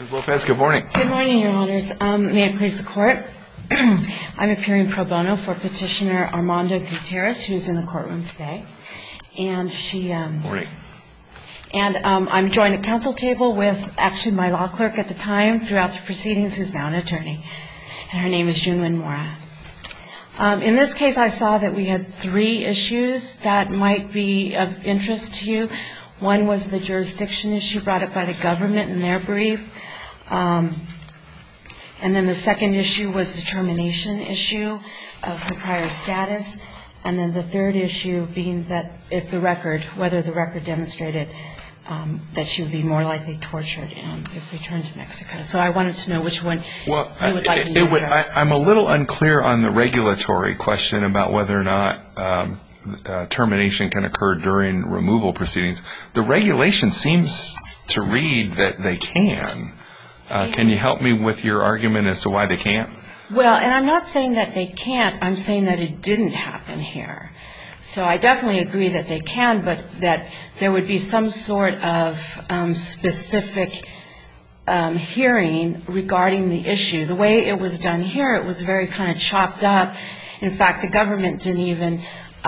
Ms. Lopez, good morning. Good morning, Your Honors. May it please the Court. I'm appearing pro bono for Petitioner Armando Gutierrez, who's in the courtroom today. And Morning. And I'm joined at counsel table with actually my law clerk at the time throughout the proceedings, who's now an attorney. And her name is Junwin Mora. In this case, I saw that we had three issues that might be of interest to you. One was the jurisdiction issue brought up by the government in their brief. And then the second issue was the termination issue of her prior status. And then the third issue being that whether the record demonstrated that she would be more likely tortured if returned to Mexico. So I wanted to know which one you would like me to address. I'm a little unclear on the regulatory question about whether or not termination can occur during removal proceedings. The regulation seems to read that they can. Can you help me with your argument as to why they can't? Well, and I'm not saying that they can't. I'm saying that it didn't happen here. So I definitely agree that they can, but that there would be some sort of specific hearing regarding the issue. The way it was done here, it was very kind of chopped up. In fact, the government didn't even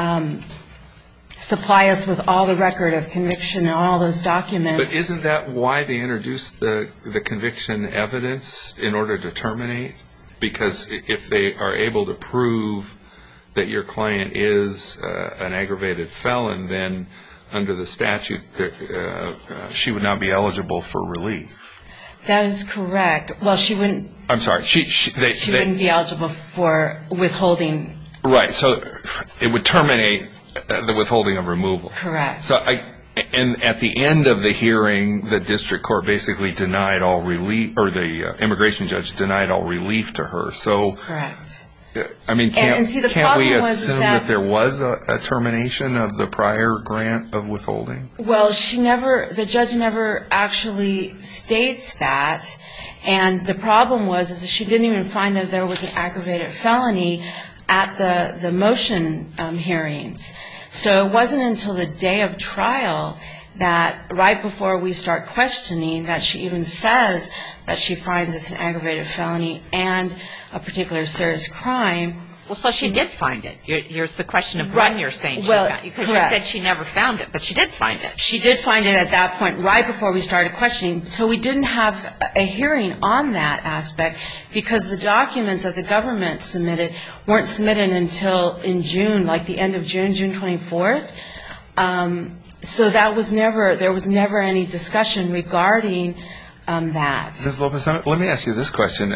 supply us with all the record of conviction and all those documents. But isn't that why they introduced the conviction evidence in order to terminate? Because if they are able to prove that your client is an aggravated felon, then under the statute she would not be eligible for relief. That is correct. Well, she wouldn't. I'm sorry. She wouldn't be eligible for withholding. Right. So it would terminate the withholding of removal. Correct. And at the end of the hearing, the district court basically denied all relief, or the immigration judge denied all relief to her. So, correct. I mean, can't we assume that there was a termination of the prior grant of withholding? Well, the judge never actually states that. And the problem was that she didn't even find that there was an aggravated felony at the motion hearings. So it wasn't until the day of trial that right before we start questioning that she even says that she finds it's an aggravated felony and a particular serious crime. Well, so she did find it. It's the question of when you're saying she found it. Because you said she never found it, but she did find it. She did find it at that point right before we started questioning. So we didn't have a hearing on that aspect because the documents that the government submitted weren't submitted until in June, like the end of June, June 24th. So there was never any discussion regarding that. Ms. Lopez, let me ask you this question.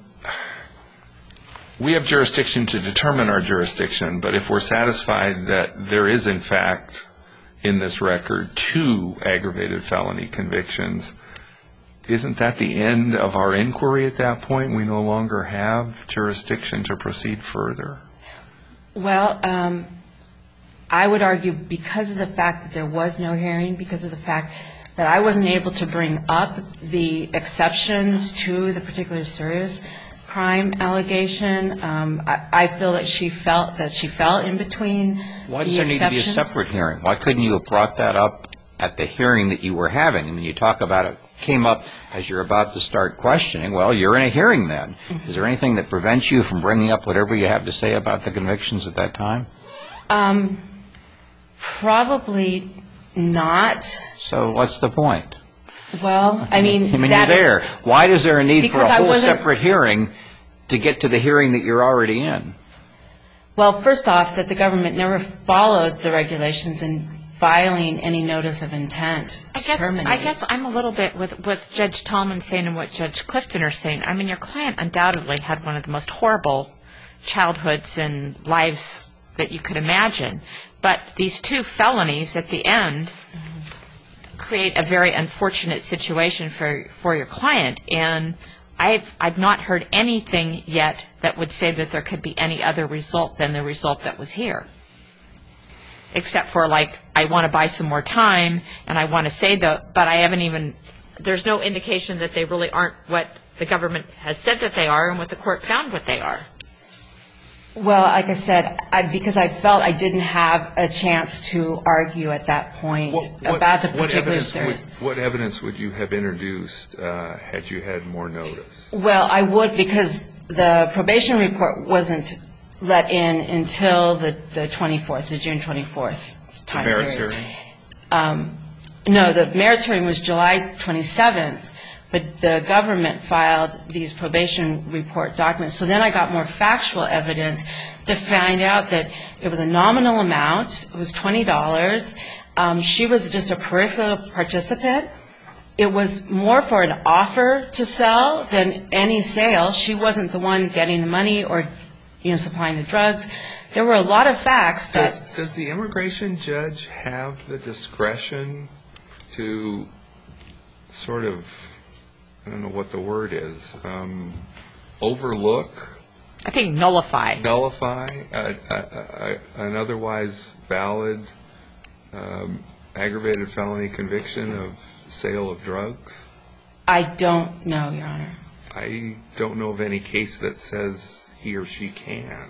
We have jurisdiction to determine our jurisdiction, but if we're satisfied that there is, in fact, in this record, 2 aggravated felony convictions, isn't that the end of our inquiry at that point? We no longer have jurisdiction to proceed further? Well, I would argue because of the fact that there was no hearing, because of the fact that I wasn't able to bring up the exceptions to the particular serious crime allegation, I feel that she fell in between the exceptions. Why does there need to be a separate hearing? Why couldn't you have brought that up at the hearing that you were having? I mean, you talk about it came up as you're about to start questioning. Well, you're in a hearing then. Mm-hmm. Is there anything that prevents you from bringing up whatever you have to say about the convictions at that time? Probably not. So what's the point? Well, I mean, you're there. Why is there a need for a whole separate hearing to get to the hearing that you're already in? Well, first off, that the government never followed the regulations in filing any notice of intent to terminate. I guess I'm a little bit with Judge Tallman saying and what Judge Clifton are saying. I mean, your client undoubtedly had one of the most horrible childhoods and lives that you could imagine. But these 2 felonies at the end create a very unfortunate situation for your client. And I've not heard anything yet that would say that there could be any other result than the result that was here. Except for, like, I want to buy some more time and I want to say but I haven't even, there's no indication that they really aren't what the government has said that they are and what the court found what they are. Well, like I said, because I felt I didn't have a chance to argue at that point about the particular series. What evidence would you have introduced had you had more notice? Well, I would, because the probation report wasn't let in until the 24th, the June 24th time period. The merits hearing? No, the merits hearing was July 27th. But the government filed these probation report documents. So then I got more factual evidence to find out that it was a nominal amount. It was $20. She was just a peripheral participant. It was more for an offer to sell than any sale. She wasn't the one getting the money or, supplying the drugs. There were a lot of facts that... Does the immigration judge have the discretion to sort of... I don't know what the word is, overlook? I think nullify. Nullify an otherwise valid aggravated felony conviction of sale of drugs? I don't know, Your Honor. I don't know of any case that says he or she can.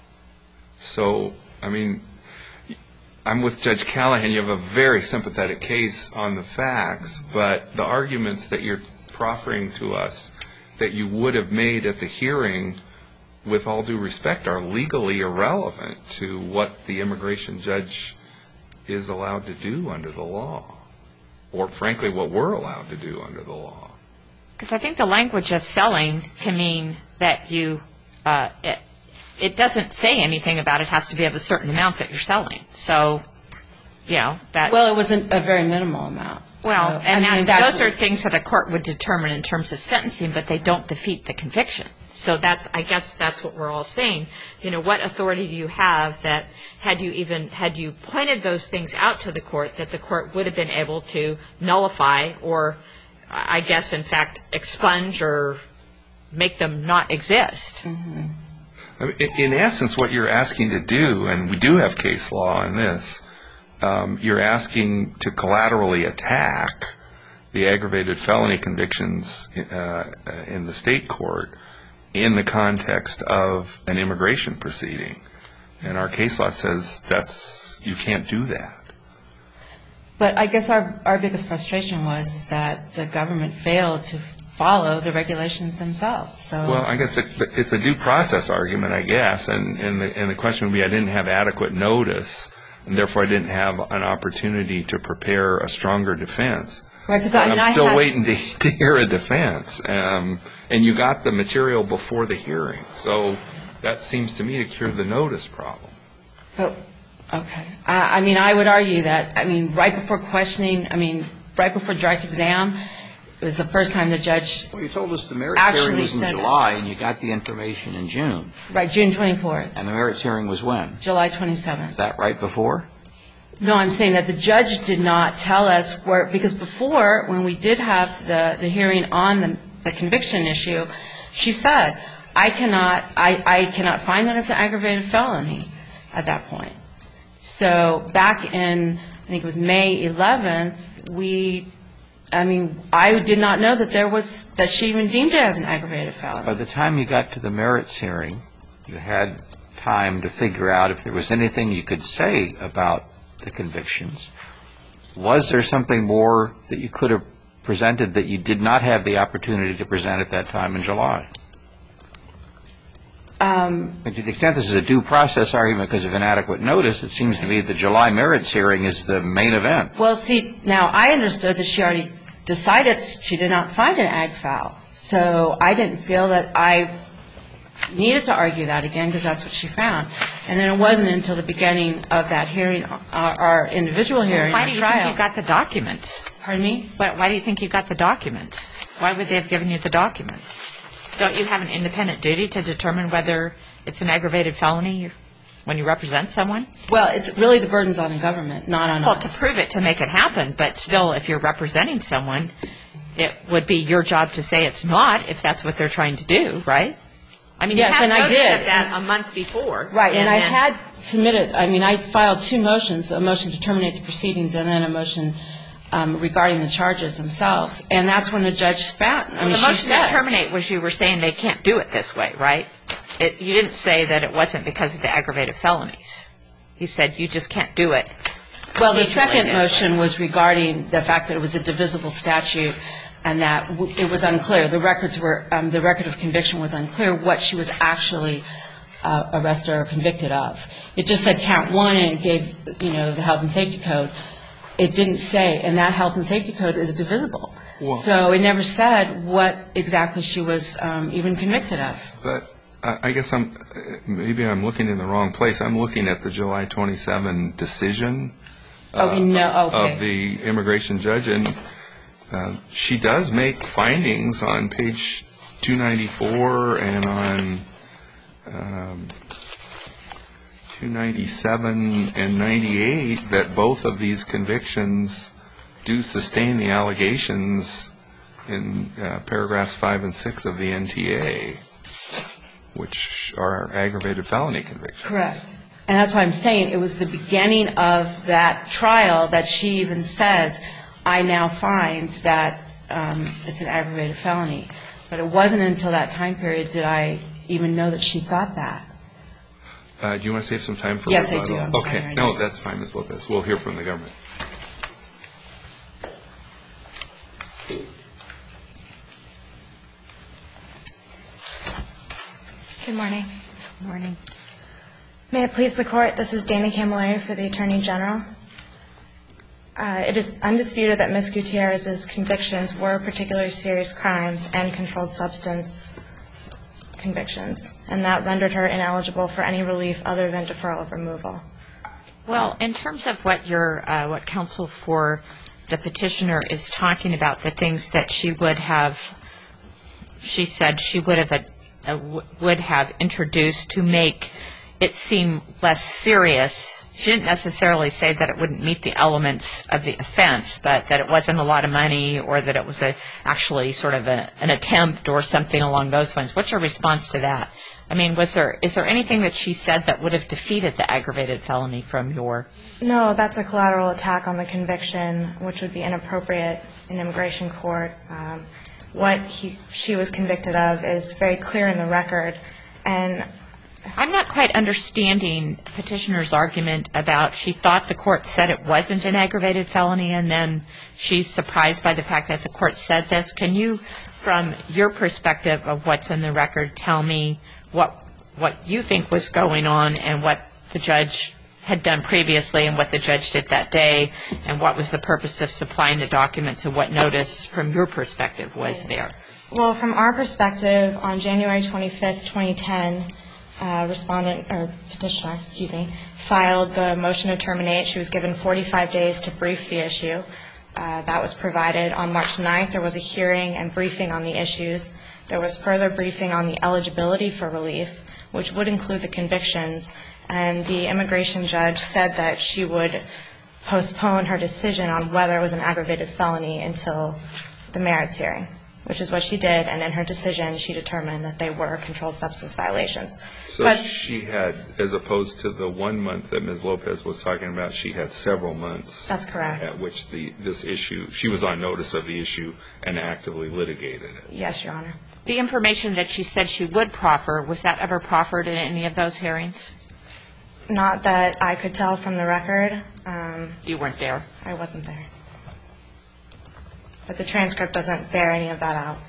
So, I mean, I'm with Judge Callahan. You have a very sympathetic case on the facts, but the arguments that you're proffering to us that you would have made at the hearing, with all due respect, are legally irrelevant to what the immigration judge is allowed to do under the law, or frankly what we're allowed to do under the law. Because I think the language of selling can mean that you, it doesn't say anything about it has to be of a certain amount that you're selling. So, that's... Well, it wasn't a very minimal amount. Well, and those are things that a court would determine in terms of sentencing, but they don't defeat the conviction. So I guess that's what we're all saying. What authority do you have that had you pointed those things out to the court, that the court would have been able to nullify or, I guess, in fact, expunge or make them not exist? Mm-hmm. In essence, what you're asking to do, and we do have case law on this, you're asking to collaterally attack the aggravated felony convictions in the state court in the context of an immigration proceeding. And our case law says you can't do that. But I guess our biggest frustration was that the government failed to follow the regulations themselves. So. Well, I guess it's a due process argument, I guess, and the question would be I didn't have adequate notice, and therefore I didn't have an opportunity to prepare a stronger defense. Right, because I'm still waiting to hear a defense, and you got the material before the hearing, so that seems to me to cure the notice problem. Oh, okay. I would argue that, right before questioning, right before direct exam, it was the first time the judge. Well, you told us the merits hearing was in July, and you got the information in June. Right, June 24th. And the merits hearing was when? July 27th. Is that right before? No, I'm saying that the judge did not tell us because before, when we did have the hearing on the conviction issue, she said, I cannot find that it's an aggravated felony at that point. So back in, I think it was May 11th, I did not know that she even deemed it as an aggravated felony. By the time you got to the merits hearing, you had time to figure out if there was anything you could say about the convictions. Was there something more that you could have presented that you did not have the opportunity to present at that time in July? To the extent this is a due process argument because of inadequate notice, it seems to me the July merits hearing is the main event. Well, see, now I understood that she already decided she did not find an ag foul. So I didn't feel that I needed to argue that again because that's what she found. And then it wasn't until the beginning of that hearing, our individual hearing, our trial. Why do you think you got the documents? Pardon me? Why do you think you got the documents? Why would they have given you the documents? Don't you have an independent duty to determine whether it's an aggravated felony when you represent someone? Well, it's really the burden's on the government, not on us. Well, to prove it, to make it happen. But still, if you're representing someone, it would be your job to say it's not if that's what they're trying to do, right? Yes, and I did. That a month before. Right, and I had submitted, I filed two motions, a motion to terminate the proceedings and then a motion regarding the charges themselves. And that's when the judge found, the motion to terminate was you were saying they can't do it this way, right? You didn't say that it wasn't because of the aggravated felonies. You said you just can't do it. Well, the second motion was regarding the fact that it was a divisible statute and that it was unclear. The record of conviction was unclear what she was actually arrested or convicted of. It just said count one, and it gave, the health and safety code. It didn't say, and that health and safety code is divisible. So it never said what exactly she was even convicted of. But I guess maybe I'm looking in the wrong place. I'm looking at the July 27 decision of the immigration judge, and she does make findings on page 294 and on 297 and 98 that both of these convictions do sustain the allegations in paragraphs 5 and 6 of the NTA, which are aggravated felony convictions. Correct. And that's why I'm saying it was the beginning of that trial that she even says, I now find that it's an aggravated felony. But it wasn't until that time period did I even know that she thought that. Do you want to save some time for Yes, rebuttal? I do. I'm sorry. Okay. No, that's fine, Ms. Lopez. We'll hear from the government. Good morning. Good morning. May it please the Court, this is Dana Camilleri for the Attorney General. It is undisputed that Ms. Gutierrez's convictions were particularly serious crimes and controlled substance convictions, and that rendered her ineligible for any relief other than deferral of removal. Well, in terms of what counsel for the petitioner is talking about, the things that she said she would have introduced to make it seem less serious. She didn't necessarily say that it wouldn't meet the elements of the offense, but that it wasn't a lot of money or that it was actually sort of an attempt or something along those lines. What's your response to that? I mean, is there anything that she said that would have defeated the aggravated felony from your? No, that's a collateral attack on the conviction, which would be inappropriate in immigration court. What she was convicted of is very clear in the record, and I'm not quite understanding the petitioner's argument about she thought the court said it wasn't an aggravated felony, and then she's surprised by the fact that the court said this. Can you, from your perspective of what's in the record, tell me what you think was going on and what the judge had done previously and what the judge did that day, and what was the purpose of supplying the documents and what notice, from your perspective, was there? Well, from our perspective, on January 25th, 2010, petitioner filed the motion to terminate. She was given 45 days to brief the issue. That was provided. On March 9th, there was a hearing and briefing on the issues. There was further briefing on the eligibility for relief, which would include the convictions, and the immigration judge said that she would postpone her decision on whether it was an aggravated felony until the merits hearing, which is what she did, and in her decision she determined that they were controlled substance violations. So she had, as opposed to the 1 month that Ms. Lopez was talking about, she had several months. That's correct. At which this issue, she was on notice of the issue and actively litigated it. Yes, Your Honor. The information that she said she would proffer, was that ever proffered in any of those hearings? Not that I could tell from the record. You weren't there? I wasn't there. But the transcript doesn't bear any of that out.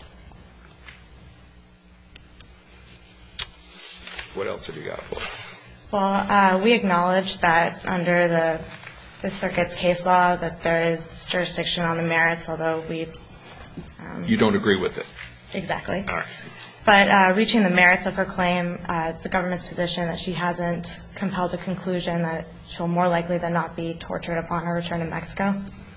What else have you got for us? Well, we acknowledge that under the circuit's case law that there is jurisdiction on the merits, although we... You don't agree with it? Exactly. All right. But reaching the merits of her claim, it's the government's position that she hasn't compelled the conclusion that she'll more likely than not be tortured upon her return to Mexico.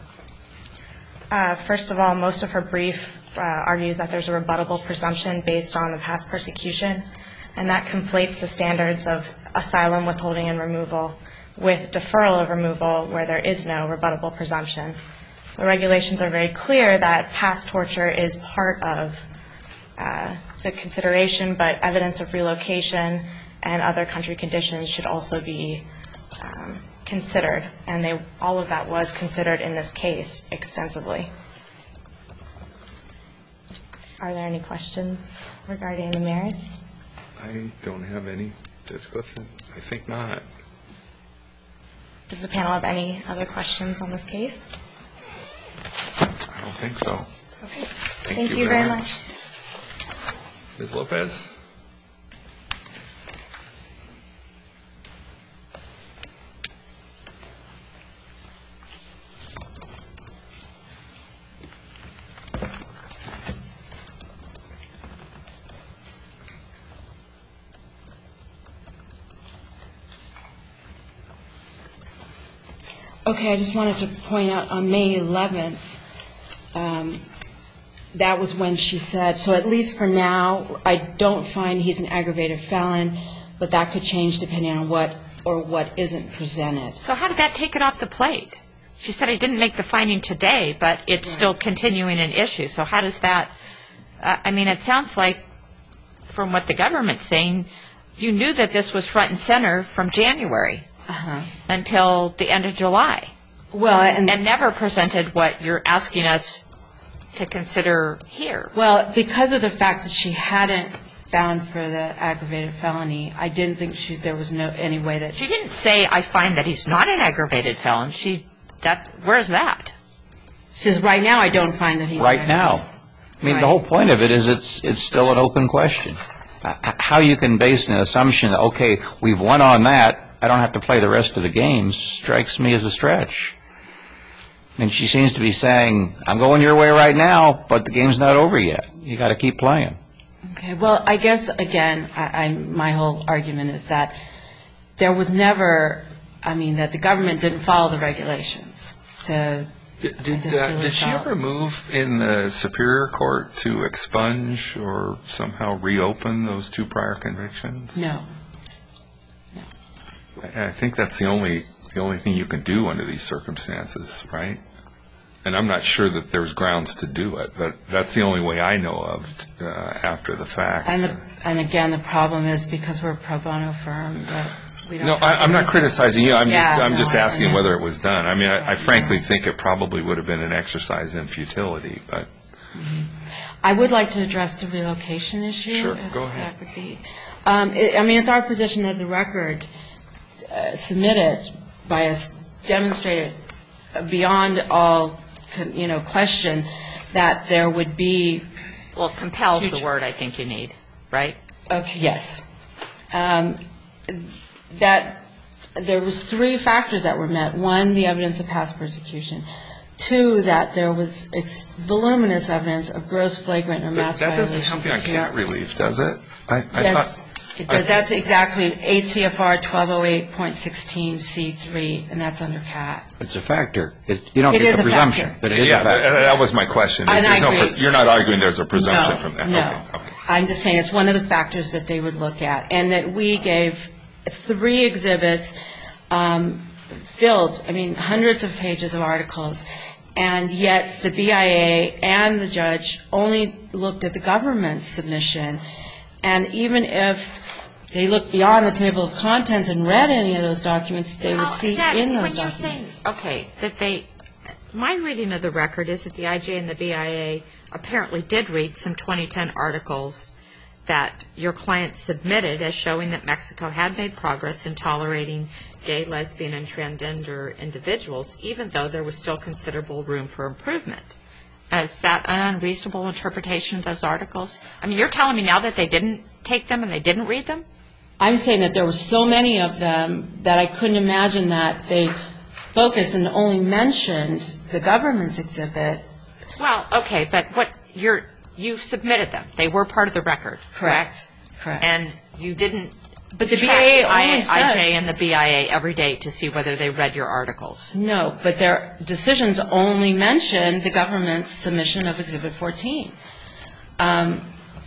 First of all, most of her brief argues that there's a rebuttable presumption based on the past persecution, and that conflates the standards of asylum, withholding, and removal with deferral of removal where there is no rebuttable presumption. The regulations are very clear that past torture is part of the consideration, but evidence of relocation and other country conditions should also be considered, and all of that was considered in this case extensively. Are there any questions regarding the merits? I don't have any. Judge Clifton? I think not. Does the panel have any other questions on this case? I don't think so. Okay. Thank you very much. Ms. Lopez? Okay, I just wanted to point out on May 11th, that was when she said, so at least for now, I don't find he's an aggravated felon, but that could change depending on what or what isn't presented. So how did that take it off the plate? She said I didn't make the finding today, but it's still continuing an issue. So how does that, I mean, it sounds like from what the government's saying, you knew that this was front and center from January until the end of July. Well, and never presented what you're asking us to consider here. Well, because of the fact that she hadn't found for the aggravated felony, I didn't think there was any way that... She didn't say, I find that he's not an aggravated felon. Where's that? She says, right now, I don't find that he's an aggravated felon. Right now. I mean, the whole point of it is it's still an open question. How you can base an assumption that, okay, we've won on that, I don't have to play the rest of the games, strikes me as a stretch. And she seems to be saying, I'm going your way right now, but the game's not over yet. You got to keep playing. Okay. Well, I guess, again, my whole argument is that there was never, that the government didn't follow the regulations. So Did she ever move in the Superior Court to expunge or somehow reopen those 2 prior convictions? No. I think that's the only thing you can do under these circumstances, right? And I'm not sure that there's grounds to do it, but that's the only way I know of after the fact. And again, the problem is because we're a pro bono firm, that we don't... No, I'm not criticizing you. I'm just asking whether it was done. I mean, I frankly think it probably would have been an exercise in futility, but... I would like to address the relocation issue. Sure, if go ahead. That would be. It's our position that the record submitted by us demonstrated beyond all, question that there would be... Well, compels the word I think you need, right? Okay, yes. That there was 3 factors that were met. 1, the evidence of past persecution. 2, that there was voluminous evidence of gross, flagrant, or mass violations. That doesn't help you on cat relief, does it? Yes, it does. That's exactly 8 CFR 1208.16C3, and that's under cat. It's a factor. You don't get the presumption, but it is a factor. That was my question. You're not arguing there's a presumption from that? No. Okay. I'm just saying it's one of the factors that they would look at, and that we gave 3 exhibits filled, hundreds of pages of articles, and yet the BIA and the judge only looked at the government's submission. And even if they looked beyond the table of contents and read any of those documents, they would see in those documents. My reading of the record is that the IJ and the BIA apparently did read some 2010 articles that your client submitted as showing that Mexico had made progress in tolerating gay, lesbian, and transgender individuals, even though there was still considerable room for improvement. Is that an unreasonable interpretation of those articles? You're telling me now that they didn't take them and they didn't read them? I'm saying that there were so many of them that I couldn't imagine that they focused and only mentioned the government's exhibit. Well, okay, but you submitted them. They were part of the record, correct? Correct. And you didn't but the BIA only says... IJ and the BIA every day to see whether they read your articles. No, but their decisions only mention the government's submission of Exhibit 14. I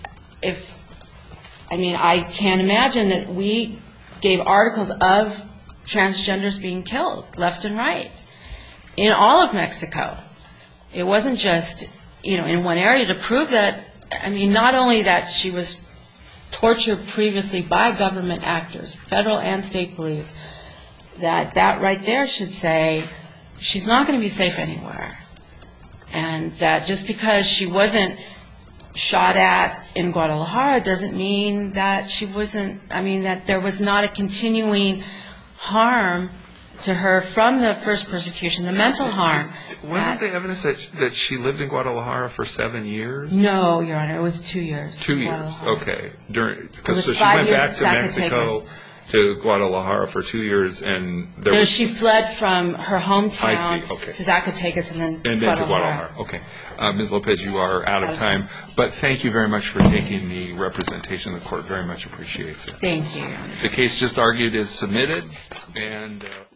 can't imagine that we gave articles of transgenders being killed left and right in all of Mexico. It wasn't just, in one area to prove that, not only that she was tortured previously by government actors, federal and state police, that right there should say she's not going to be safe anywhere. And that just because she wasn't shot at in Guadalajara doesn't mean that she wasn't, that there was not a continuing harm to her from the first persecution, the mental harm. Wasn't the evidence that she lived in Guadalajara for 7 years? No, Your Honor, it was 2 years. 2 years, okay. was So she 5 went years back at to Mexico, to Guadalajara for 2 years, and No, she fled from her hometown I see, okay. to Zacatecas and then and then to Guadalajara. Okay. Ms. Lopez, you are out of time. But thank you very much for taking the representation. The court very much appreciates it. Thank you, Your Honor. The case just argued is submitted, and